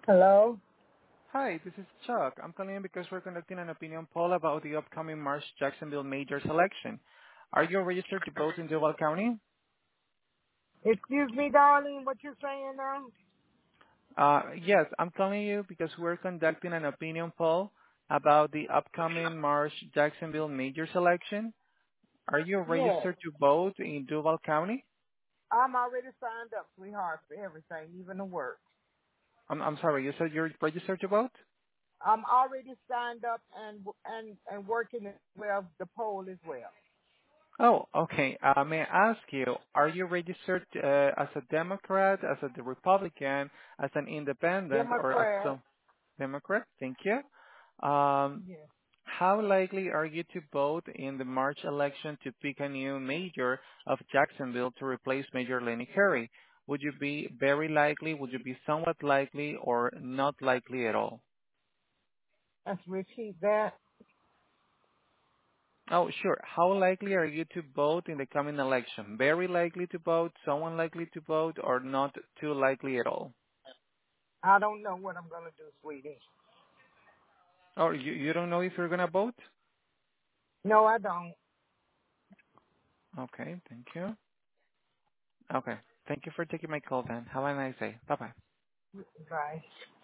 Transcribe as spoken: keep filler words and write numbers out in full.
Hello? Hi, this is Chuck. I'm calling in because we're conducting an opinion poll about the upcoming March Jacksonville Majors election. Are you registered to vote in Duval County? Excuse me, darling, what you saying now? Uh, yes, I'm calling you because we're conducting an opinion poll about the upcoming March Jacksonville Majors election. Are you Yes. registered to vote in Duval County? I'm already signed up, sweetheart, for everything, even the work. I'm, I'm sorry, you said you're registered to vote? I'm already signed up and and and working as well, the poll as well. Oh, okay. Uh, may I ask you, are you registered uh, as a Democrat, as a Republican, as an independent, or as Democrat. some Democrat? Thank you. Um, Yes. how likely are you to vote in the March election to pick a new mayor of Jacksonville to replace Mayor Lenny Curry? Would you be very likely, would you be somewhat likely, or not likely at all? Let's repeat that. Oh, sure. How likely are you to vote in the coming election? Very likely to vote, someone likely to vote, or not too likely at all? I don't know what I'm gonna do, sweetie. Or you, you don't know if you're going to vote? No, I don't. Okay, thank you. Okay, thank you for taking my call then. Have a nice day. Bye-bye. Bye.